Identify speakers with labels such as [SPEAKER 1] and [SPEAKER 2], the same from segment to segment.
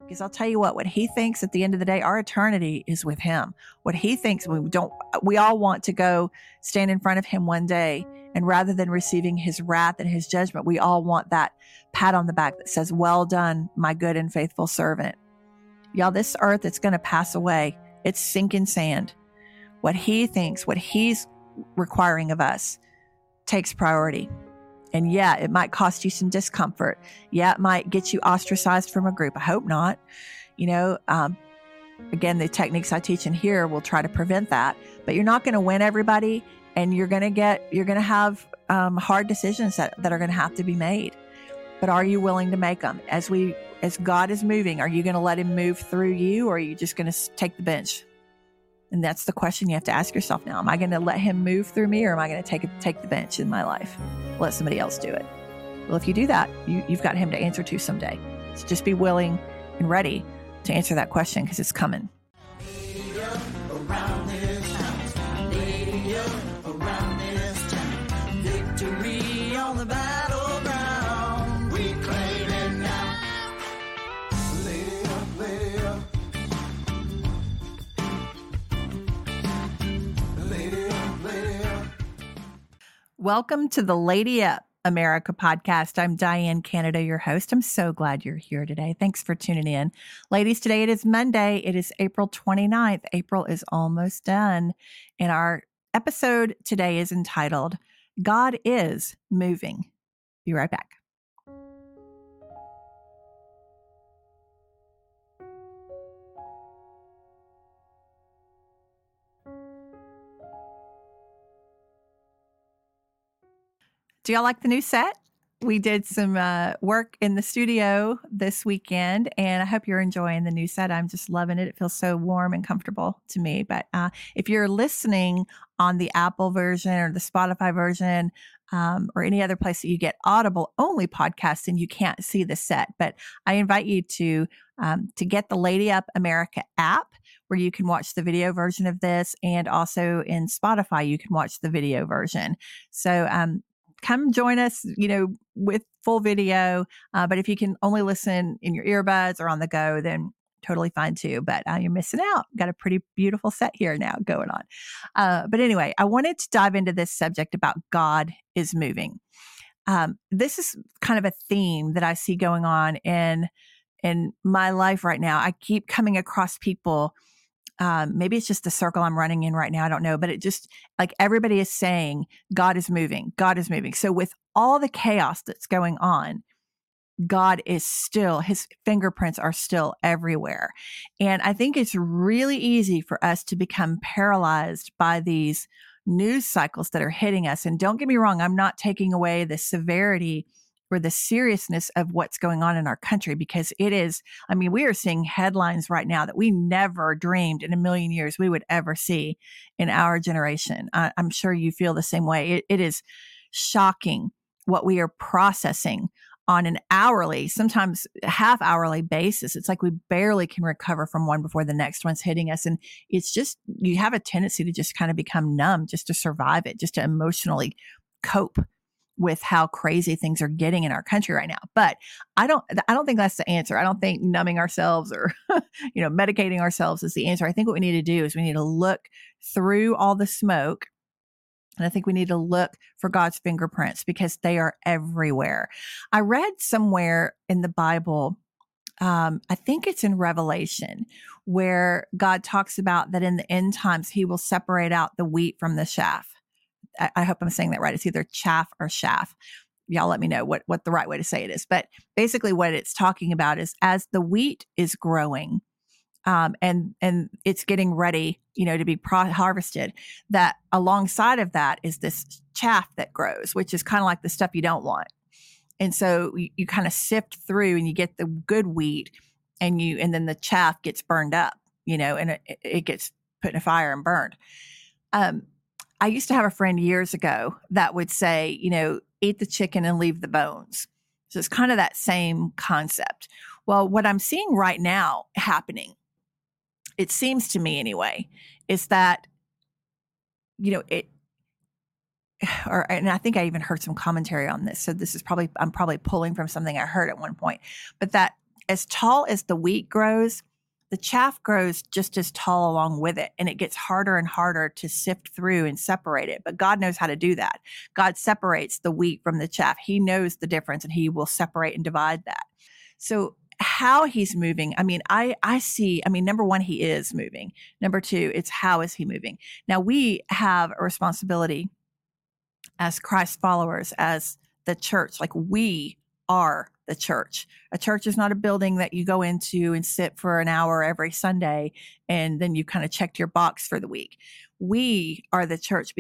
[SPEAKER 1] Because I'll tell you what he thinks at the end of the day, our eternity is with him. What he thinks, we all want to go stand in front of him one day. And rather than receiving his wrath and his judgment, we all want that pat on the back that says, well done, my good and faithful servant. Y'all, this earth, it's going to pass away. It's sinking sand. What he thinks, what he's requiring of us takes priority. And yeah, it might cost you some discomfort. Yeah, it might get you ostracized from a group. I hope not. Again, the techniques I teach in here will try to prevent that. But you're not going to win everybody, and you're going to have hard decisions that are going to have to be made. But are you willing to make them? As God is moving, are you going to let him move through you, or are you just going to take the bench? And that's the question you have to ask yourself now. Am I going to let him move through me, or am I going to take the bench in my life? Let somebody else do it. Well, if you do that, you've got him to answer to someday. So just be willing and ready to answer that question, because it's coming. Victory on the battleground. We claim it now. Lady up, lady up. Lady up, lady up. Welcome to the Lady Up America podcast. I'm Diane Canada, your host. I'm so glad you're here today. Thanks for tuning in. Ladies, today it is Monday. It is April 29th. April is almost done. And our episode today is entitled, God is Moving. Be right back. Do y'all like the new set? We did some work in the studio this weekend, and I hope you're enjoying the new set. I'm just loving it. It feels so warm and comfortable to me. But if you're listening on the Apple version or the Spotify version, or any other place that you get Audible only podcasts, and you can't see the set, but I invite you to get the Lady Up America app, where you can watch the video version of this, and also in Spotify you can watch the video version. So come join us, with full video. But if you can only listen in your earbuds or on the go, then totally fine too. But you're missing out. Got a pretty beautiful set here now going on. But anyway, I wanted to dive into this subject about God is moving. This is kind of a theme that I see going on in my life right now. I keep coming across people. Maybe it's just the circle I'm running in right now. I don't know, but it just like everybody is saying, God is moving. God is moving. So with all the chaos that's going on, God is still, his fingerprints are still everywhere. And I think it's really easy for us to become paralyzed by these news cycles that are hitting us. And don't get me wrong, I'm not taking away the severity or the seriousness of what's going on in our country, because it is, we are seeing headlines right now that we never dreamed in a million years we would ever see in our generation. I'm sure you feel the same way. It is shocking what we are processing on an hourly, sometimes half hourly basis. It's like we barely can recover from one before the next one's hitting us. And it's just, you have a tendency to just kind of become numb just to survive it, just to emotionally cope with how crazy things are getting in our country right now. But I don't think that's the answer. I don't think numbing ourselves or, medicating ourselves is the answer. I think what we need to do is we need to look through all the smoke. And I think we need to look for God's fingerprints, because they are everywhere. I read somewhere in the Bible, I think it's in Revelation, where God talks about that in the end times, he will separate out the wheat from the chaff. I hope I'm saying that right. It's either chaff or chaff. Y'all let me know what the right way to say it is. But basically what it's talking about is as the wheat is growing, and it's getting ready, to be harvested, that alongside of that is this chaff that grows, which is kind of like the stuff you don't want. And so you kind of sift through and you get the good wheat, and then the chaff gets burned up, and it gets put in a fire and burned. I used to have a friend years ago that would say, eat the chicken and leave the bones. So it's kind of that same concept. Well, what I'm seeing right now happening, it seems to me anyway, is that, and I think I even heard some commentary on this. So this is I'm probably pulling from something I heard at one point, but that as tall as the wheat grows, the chaff grows just as tall along with it, and it gets harder and harder to sift through and separate it. But God knows how to do that. God separates the wheat from the chaff. He knows the difference, and he will separate and divide that. So how he's moving, I mean, I see, I mean, number one, he is moving. Number two, it's how is he moving? Now we have a responsibility as Christ followers, as the church. Like, we are the church. A church is not a building that you go into and sit for an hour every Sunday and then you kind of checked your box for the week. We are the church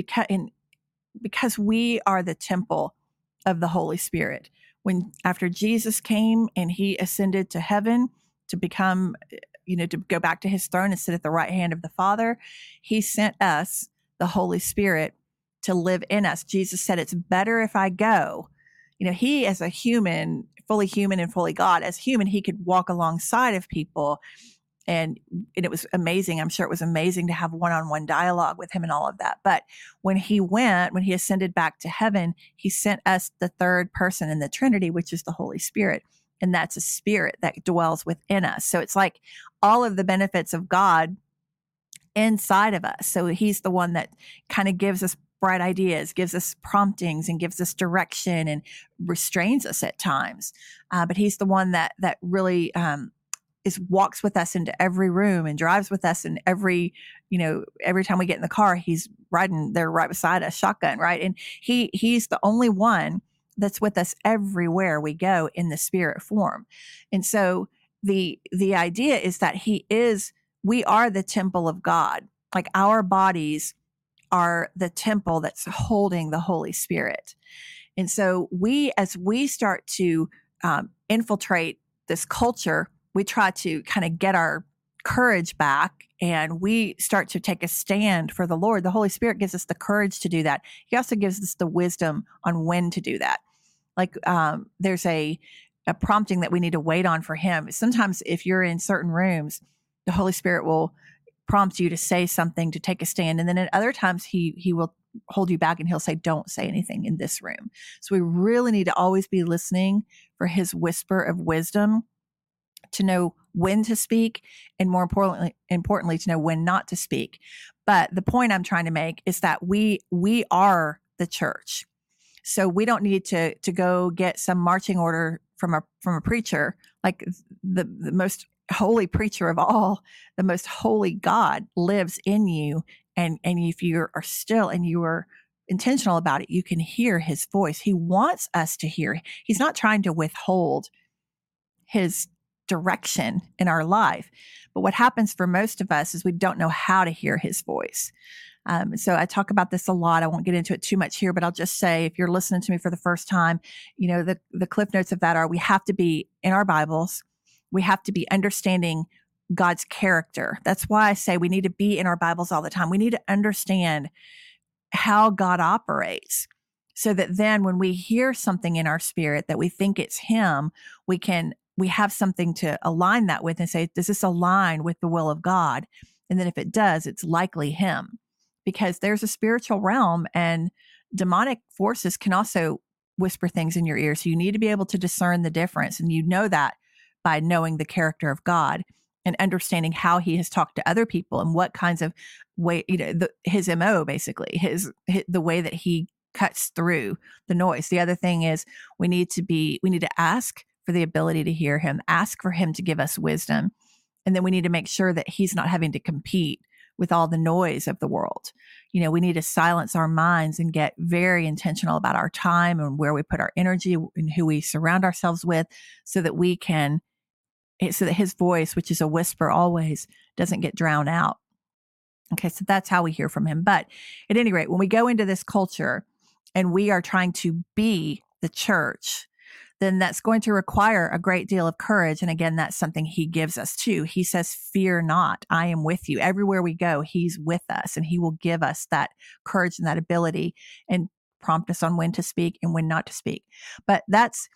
[SPEAKER 1] because we are the temple of the Holy Spirit. When after Jesus came and he ascended to heaven to become, to go back to his throne and sit at the right hand of the Father, he sent us the Holy Spirit to live in us. Jesus said, it's better if I go. He, as a human, fully human and fully God, as human, he could walk alongside of people. And it was amazing. I'm sure it was amazing to have one-on-one dialogue with him and all of that. But when he ascended back to heaven, he sent us the third person in the Trinity, which is the Holy Spirit. And that's a spirit that dwells within us. So it's like all of the benefits of God inside of us. So he's the one that kind of gives us bright ideas, gives us promptings, and gives us direction and restrains us at times. But he's the one that really walks with us into every room and drives with us in every time we get in the car, he's riding there right beside us, shotgun, right? And he's the only one that's with us everywhere we go in the spirit form. And so the idea is that we are the temple of God. Like, our bodies are the temple that's holding the Holy Spirit. And so as we start to infiltrate this culture, we try to kind of get our courage back and we start to take a stand for the Lord. The Holy Spirit gives us the courage to do that. He also gives us the wisdom on when to do that. Like, there's a prompting that we need to wait on for him. Sometimes if you're in certain rooms, the Holy Spirit will prompt you to say something, to take a stand. And then at other times he will hold you back and he'll say, don't say anything in this room. So we really need to always be listening for his whisper of wisdom, to know when to speak, and more importantly, to know when not to speak. But the point I'm trying to make is that we are the church. So we don't need to go get some marching order from a preacher. Like, the most holy preacher of all, the most holy God lives in you. And if you are still and you are intentional about it, you can hear his voice. He wants us to hear. He's not trying to withhold his direction in our life. But what happens for most of us is we don't know how to hear his voice. So I talk about this a lot. I won't get into it too much here, but I'll just say, if you're listening to me for the first time, the cliff notes of that are, we have to be in our Bibles. We have to be understanding God's character. That's why I say we need to be in our Bibles all the time. We need to understand how God operates, so that then when we hear something in our spirit that we think it's him, we have something to align that with and say, does this align with the will of God? And then if it does, it's likely him, because there's a spiritual realm and demonic forces can also whisper things in your ear. So you need to be able to discern the difference. And you know that by knowing the character of God and understanding how he has talked to other people and what kinds of way, his MO, basically, the way that he cuts through the noise. The other thing is we need to ask for the ability to hear him, ask for him to give us wisdom. And then we need to make sure that he's not having to compete with all the noise of the world. We need to silence our minds and get very intentional about our time and where we put our energy and who we surround ourselves with, so that his voice, which is a whisper always, doesn't get drowned out. Okay, so that's how we hear from him. But at any rate, when we go into this culture and we are trying to be the church, then that's going to require a great deal of courage. And again, that's something he gives us too. He says, fear not, I am with you. Everywhere we go, he's with us, and he will give us that courage and that ability and prompt us on when to speak and when not to speak. But that's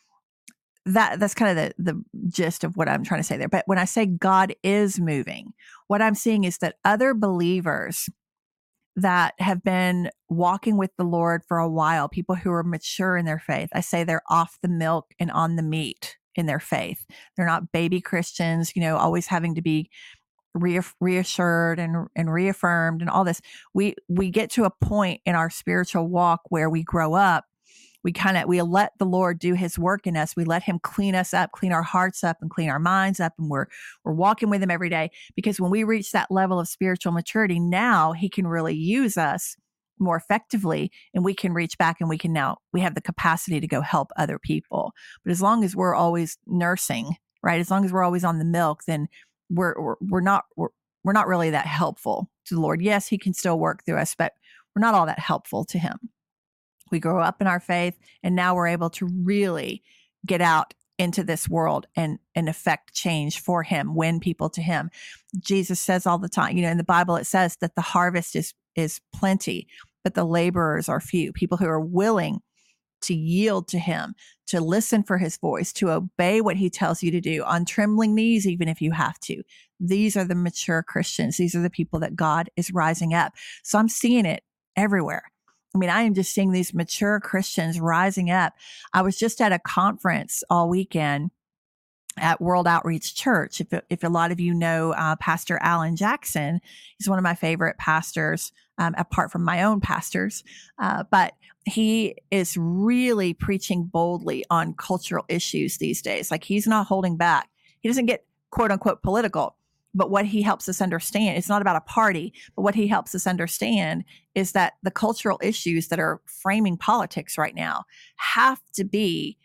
[SPEAKER 1] kind of the gist of what I'm trying to say there. But when I say God is moving, what I'm seeing is that other believers that have been walking with the Lord for a while, people who are mature in their faith, I say they're off the milk and on the meat in their faith. They're not baby Christians, always having to be reassured and reaffirmed and all this. We get to a point in our spiritual walk where we grow up. We let the Lord do his work in us. We let him clean us up, clean our hearts up and clean our minds up. And we're walking with him every day, because when we reach that level of spiritual maturity, now he can really use us more effectively, and we can reach back and we have the capacity to go help other people. But as long as we're always nursing, right? As long as we're always on the milk, then we're not really that helpful to the Lord. Yes, he can still work through us, but we're not all that helpful to him. We grow up in our faith, and now we're able to really get out into this world and affect change for him, win people to him. Jesus says all the time, in the Bible, it says that the harvest is plenty, but the laborers are few. People who are willing to yield to him, to listen for his voice, to obey what he tells you to do on trembling knees, even if you have to. These are the mature Christians. These are the people that God is rising up. So I'm seeing it everywhere. I am just seeing these mature Christians rising up. I was just at a conference all weekend at World Outreach Church. If a lot of you know Pastor Alan Jackson, he's one of my favorite pastors, apart from my own pastors. But he is really preaching boldly on cultural issues these days. Like, he's not holding back. He doesn't get quote unquote political. But what he helps us understand, it's not about a party, but what he helps us understand is that the cultural issues that are framing politics right now have to be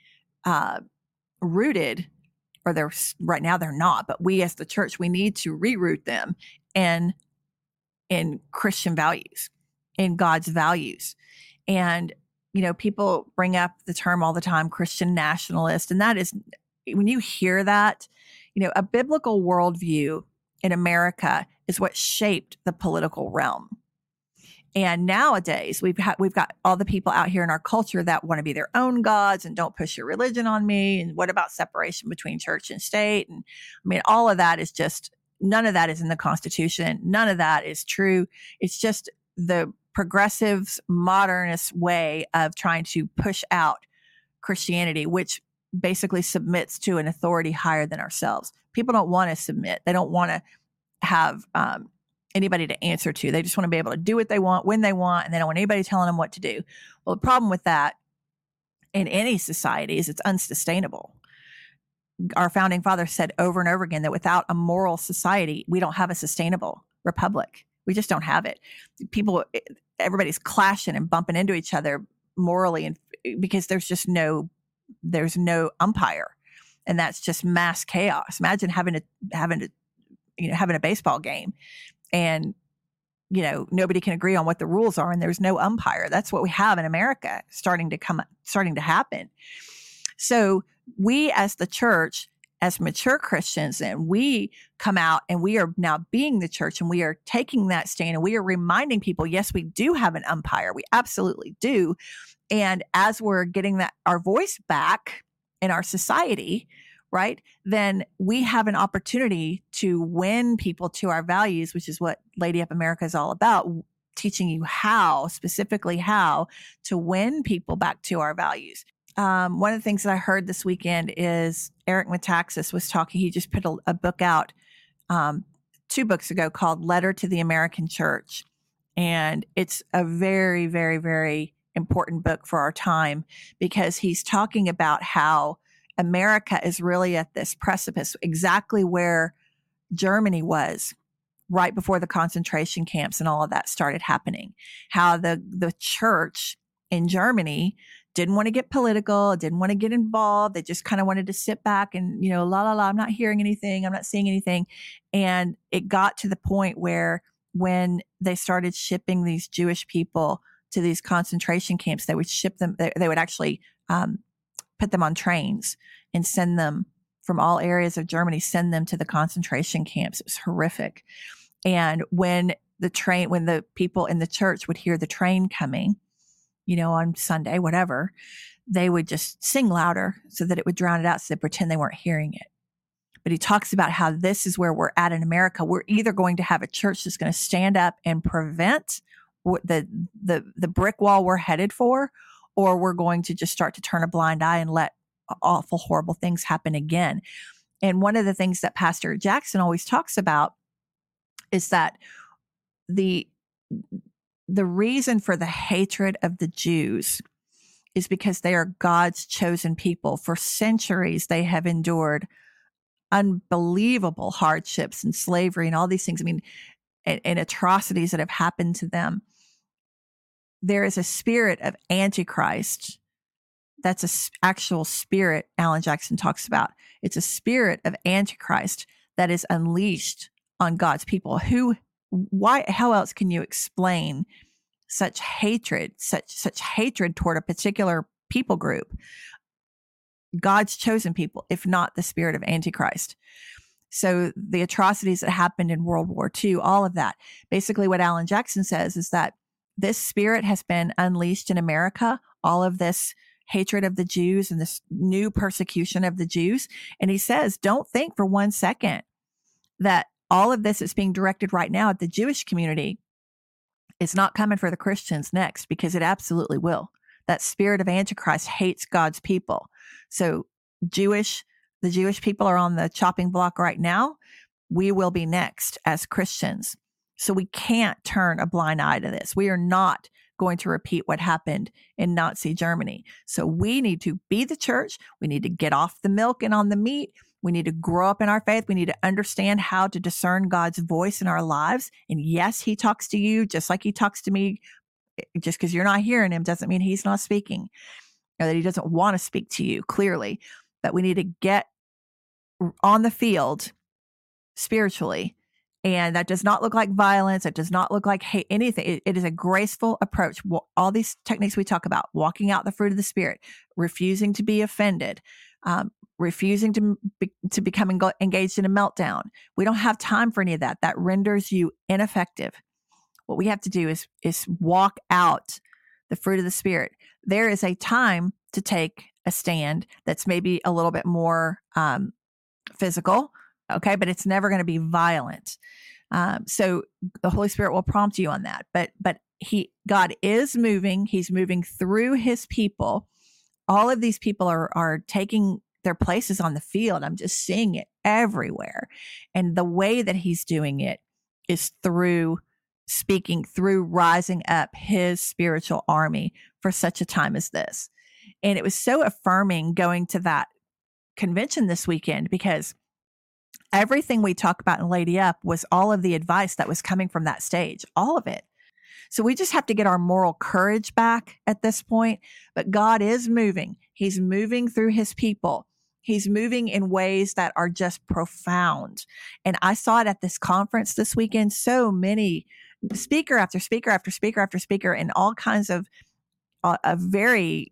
[SPEAKER 1] rooted, or right now they're not, but we as the church, we need to reroot them in Christian values, in God's values. And, people bring up the term all the time, Christian nationalist. And that is, when you hear that, a biblical worldview in America is what shaped the political realm. And nowadays we've got all the people out here in our culture that want to be their own gods and don't push your religion on me. And what about separation between church and state? And all of that is just, none of that is in the Constitution. None of that is true. It's just the progressives' modernist way of trying to push out Christianity, which basically submits to an authority higher than ourselves. People don't want to submit. They don't want to have anybody to answer to. They just want to be able to do what they want when they want, and they don't want anybody telling them what to do. Well, the problem with that in any society is it's unsustainable. Our founding fathers said over and over again that without a moral society, we don't have a sustainable republic. We just don't have it. Everybody's clashing and bumping into each other morally, and because there's no umpire, and that's just mass chaos. Imagine having a baseball game, and nobody can agree on what the rules are, and there's no umpire. That's what we have in America starting to happen. So we as the church, as mature Christians, and we come out and we are now being the church, and we are taking that stand, and we are reminding people, yes, we do have an umpire. We absolutely do. And as we're getting our voice back in our society, right, then we have an opportunity to win people to our values, which is what Lady Up America is all about, teaching you specifically how to win people back to our values. One of the things that I heard this weekend is Eric Metaxas was talking. He just put a book out 2 books ago called Letter to the American Church. And it's a very, very, very important book for our time, because he's talking about how America is really at this precipice, exactly where Germany was right before the concentration camps and all of that started happening. How the church in Germany didn't want to get political, didn't want to get involved. They just kind of wanted to sit back and, I'm not hearing anything. I'm not seeing anything. And it got to the point where when they started shipping these Jewish people to these concentration camps, they would ship them, they would actually put them on trains and send them from all areas of Germany, send them to the concentration camps. It was horrific. And when the people in the church would hear the train coming, on Sunday, whatever, they would just sing louder so that it would drown it out, so they pretend they weren't hearing it. But he talks about how this is where we're at in America. We're either going to have a church that's going to stand up and prevent the brick wall we're headed for, or we're going to just start to turn a blind eye and let awful, horrible things happen again. And one of the things that Pastor Jackson always talks about is that the reason for the hatred of the Jews is because they are God's chosen people. For centuries, they have endured unbelievable hardships and slavery and all these things. I mean, and atrocities that have happened to them. There is a spirit of Antichrist. That's an actual spirit Alan Jackson talks about. It's a spirit of Antichrist that is unleashed on God's people. How else can you explain such hatred, such hatred toward a particular people group, God's chosen people, if not the spirit of Antichrist? So the atrocities that happened in World War II, all of that, basically what Alan Jackson says is that this spirit has been unleashed in America, all of this hatred of the Jews and this new persecution of the Jews. And he says, don't think for 1 second that all of this is being directed right now at the Jewish community. It's not coming for the Christians next, because it absolutely will. That spirit of Antichrist hates God's people. So the Jewish people are on the chopping block right now. We will be next as Christians. So we can't turn a blind eye to this. We are not going to repeat what happened in Nazi Germany. So we need to be the church. We need to get off the milk and on the meat. We need to grow up in our faith. We need to understand how to discern God's voice in our lives. And yes, he talks to you just like he talks to me. Just because you're not hearing him doesn't mean he's not speaking, or that he doesn't want to speak to you, clearly. But we need to get on the field spiritually. And that does not look like violence. It does not look like hate, anything. It is a graceful approach. All these techniques we talk about, walking out the fruit of the Spirit, refusing to be offended, refusing to become engaged in a meltdown. We don't have time for any of that. That renders you ineffective. What we have to do is walk out the fruit of the Spirit. There is a time to take a stand that's maybe a little bit more physical, okay, but it's never going to be violent. So the Holy Spirit will prompt you on that. But God is moving. He's moving through his people. All of these people are taking their places on the field. I'm just seeing it everywhere. And the way that he's doing it is through speaking, through rising up his spiritual army for such a time as this. And it was so affirming going to that convention this weekend, because everything we talk about in Lady Up was all of the advice that was coming from that stage, all of it. So we just have to get our moral courage back at this point. But God is moving. He's moving through his people. He's moving in ways that are just profound. And I saw it at this conference this weekend. So many speaker after speaker after speaker after speaker, and all kinds of very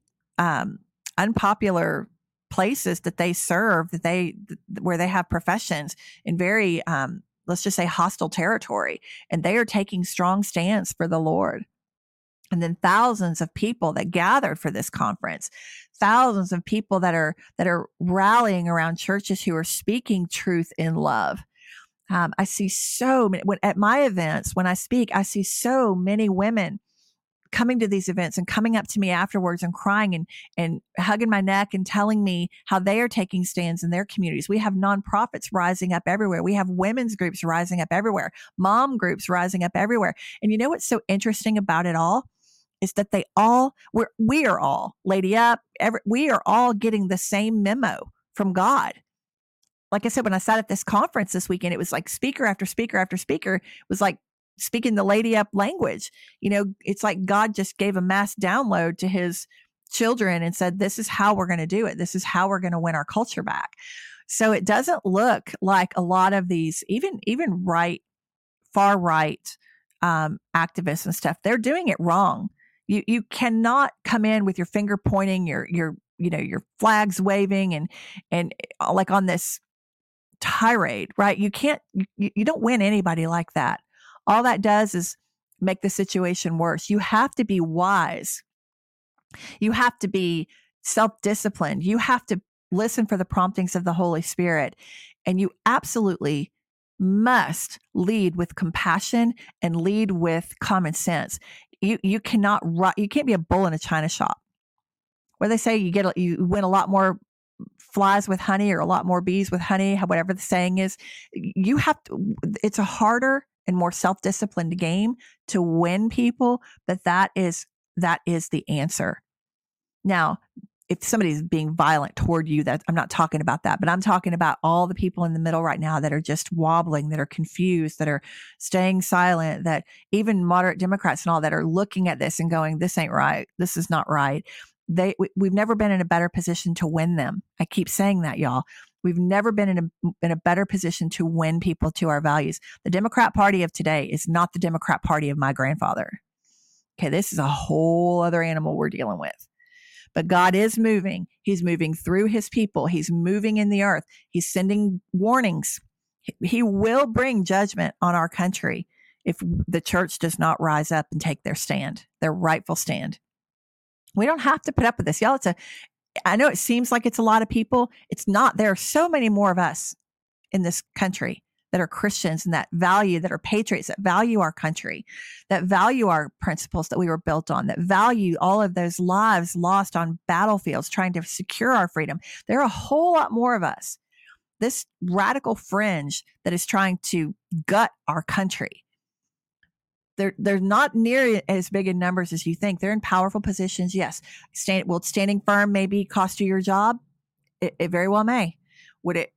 [SPEAKER 1] unpopular places that they serve, where they have professions in very, let's just say, hostile territory, and they are taking strong stands for the Lord. And then thousands of people that gathered for this conference, thousands of people that are rallying around churches who are speaking truth in love. I see so many at my events. When I speak, I see so many women coming to these events and coming up to me afterwards and crying and hugging my neck and telling me how they are taking stands in their communities. We have nonprofits rising up everywhere. We have women's groups rising up everywhere, mom groups rising up everywhere. And you know what's so interesting about it all is that we are all Lady Up. We are all getting the same memo from God. Like I said, when I sat at this conference this weekend, it was like speaker after speaker after speaker was like speaking the Lady Up language. You know, it's like God just gave a mass download to his children and said, this is how we're going to do it. This is how we're going to win our culture back. So it doesn't look like a lot of these, even far right activists and stuff, they're doing it wrong. You cannot come in with your finger pointing, your flags waving and like on this tirade, right? You don't win anybody like that. All that does is make the situation worse. You have to be wise. You have to be self-disciplined. You have to listen for the promptings of the Holy Spirit. And you absolutely must lead with compassion and lead with common sense. You can't be a bull in a china shop, where they say you win a lot more flies with honey or a lot more bees with honey, whatever the saying is. You have to, it's a harder and more self-disciplined game to win people, but that is the answer. Now, if somebody's being violent toward you, that I'm not talking about that, but I'm talking about all the people in the middle right now that are just wobbling, that are confused, that are staying silent, that even moderate Democrats and all that are looking at this and going, this ain't right. This is not right. We've never been in a better position to win them. I keep saying that, y'all. We've never been in a better position to win people to our values. The Democrat Party of today is not the Democrat Party of my grandfather. Okay, this is a whole other animal we're dealing with. But God is moving. He's moving through his people. He's moving in the earth. He's sending warnings. He will bring judgment on our country if the church does not rise up and take their stand, their rightful stand. We don't have to put up with this. Y'all, I know it seems like it's a lot of people. It's not. There are so many more of us in this country that are Christians and that are patriots, that value our country, that value our principles that we were built on, that value all of those lives lost on battlefields trying to secure our freedom. There are a whole lot more of us. This radical fringe that is trying to gut our country. They're not near as big in numbers as you think. They're in powerful positions. Yes. Will standing firm maybe cost you your job? It very well may. Would it?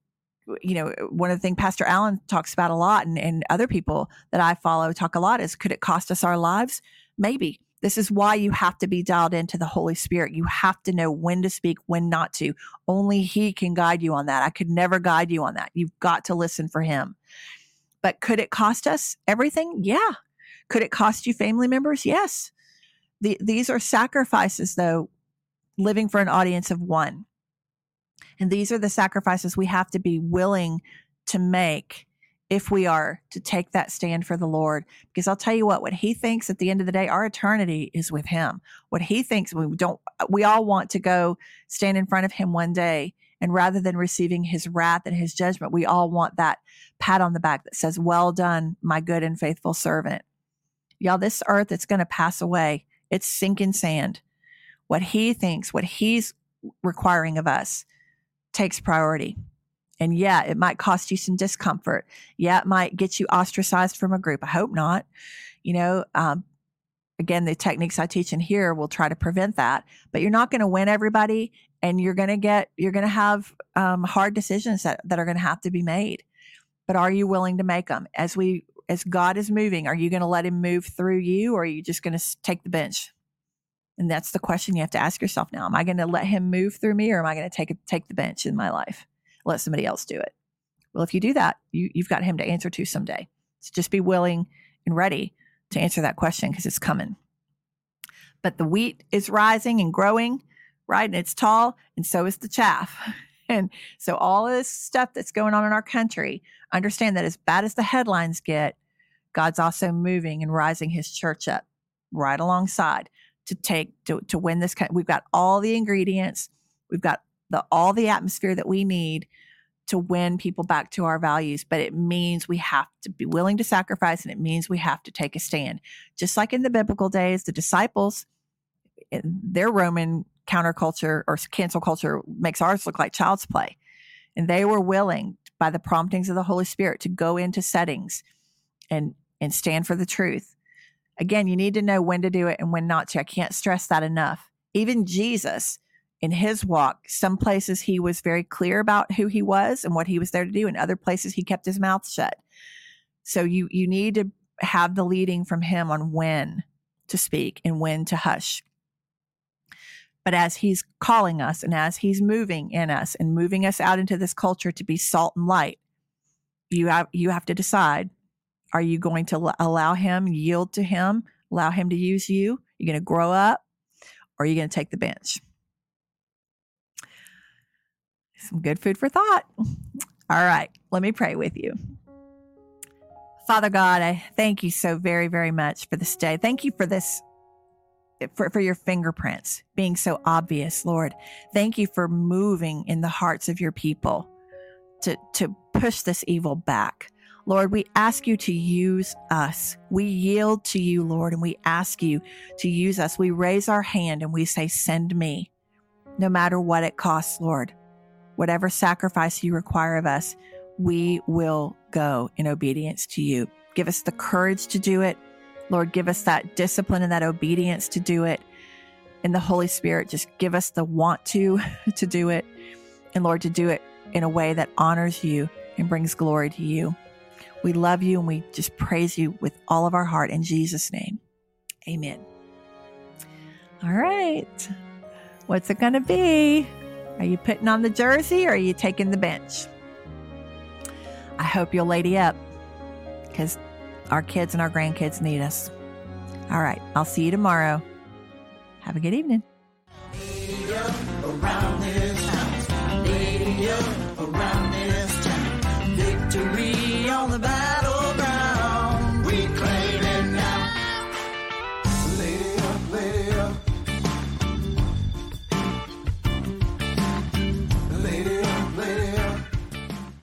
[SPEAKER 1] One of the things Pastor Allen talks about a lot and other people that I follow talk a lot is, could it cost us our lives? Maybe. This is why you have to be dialed into the Holy Spirit. You have to know when to speak, when not to. Only he can guide you on that. I could never guide you on that. You've got to listen for him. But could it cost us everything? Yeah. Could it cost you family members? Yes. These are sacrifices, though, living for an audience of one. And these are the sacrifices we have to be willing to make if we are to take that stand for the Lord. Because I'll tell you what he thinks at the end of the day, our eternity is with him. What he thinks, we all want to go stand in front of him one day. And rather than receiving his wrath and his judgment, we all want that pat on the back that says, well done, my good and faithful servant. Y'all, this earth, it's going to pass away. It's sinking sand. What he thinks, what he's requiring of us takes priority. And yeah, it might cost you some discomfort. Yeah, it might get you ostracized from a group. I hope not. Again, the techniques I teach in here will try to prevent that, but you're not going to win everybody, and you're going to have hard decisions that are going to have to be made. But are you willing to make them? As God is moving, are you going to let him move through you, or are you just going to take the bench? And that's the question you have to ask yourself now. Am I going to let him move through me, or am I going to take the bench in my life? Let somebody else do it. Well, if you do that, you've got him to answer to someday. So just be willing and ready to answer that question, because it's coming. But the wheat is rising and growing, right? And it's tall, and so is the chaff. And so all this stuff that's going on in our country, understand that as bad as the headlines get, God's also moving and rising his church up right alongside to win this. We've got all the ingredients. We've got all the atmosphere that we need to win people back to our values. But it means we have to be willing to sacrifice, and it means we have to take a stand. Just like in the biblical days, the disciples, their Roman counterculture or cancel culture makes ours look like child's play. And they were willing, by the promptings of the Holy Spirit, to go into settings and stand for the truth. Again, you need to know when to do it and when not to. I can't stress that enough. Even Jesus, in his walk, some places he was very clear about who he was and what he was there to do. In other places, he kept his mouth shut. So you need to have the leading from him on when to speak and when to hush. But as he's calling us and as he's moving in us and moving us out into this culture to be salt and light, you have to decide, are you going to allow him, yield to him, allow him to use you? You're going to grow up, or are you going to take the bench? Some good food for thought. All right, let me pray with you. Father God, I thank you so very, very much for this day. Thank you for this, for your fingerprints being so obvious, Lord. Thank you for moving in the hearts of your people to push this evil back. Lord, we ask you to use us. We yield to you, Lord, and we ask you to use us. We raise our hand and we say, send me, no matter what it costs, Lord. whatever sacrifice you require of us, we will go in obedience to you. Give us the courage to do it. Lord, give us that discipline and that obedience to do it. And the Holy Spirit, just give us the want to do it. And Lord, to do it in a way that honors you and brings glory to you. We love you and we just praise you with all of our heart in Jesus' name. Amen. All right. What's it going to be? Are you putting on the jersey or are you taking the bench? I hope you'll lady up because our kids and our grandkids need us. All right. I'll see you tomorrow. Have a good evening.
[SPEAKER 2] Around this town. Around this town. Victory on the back.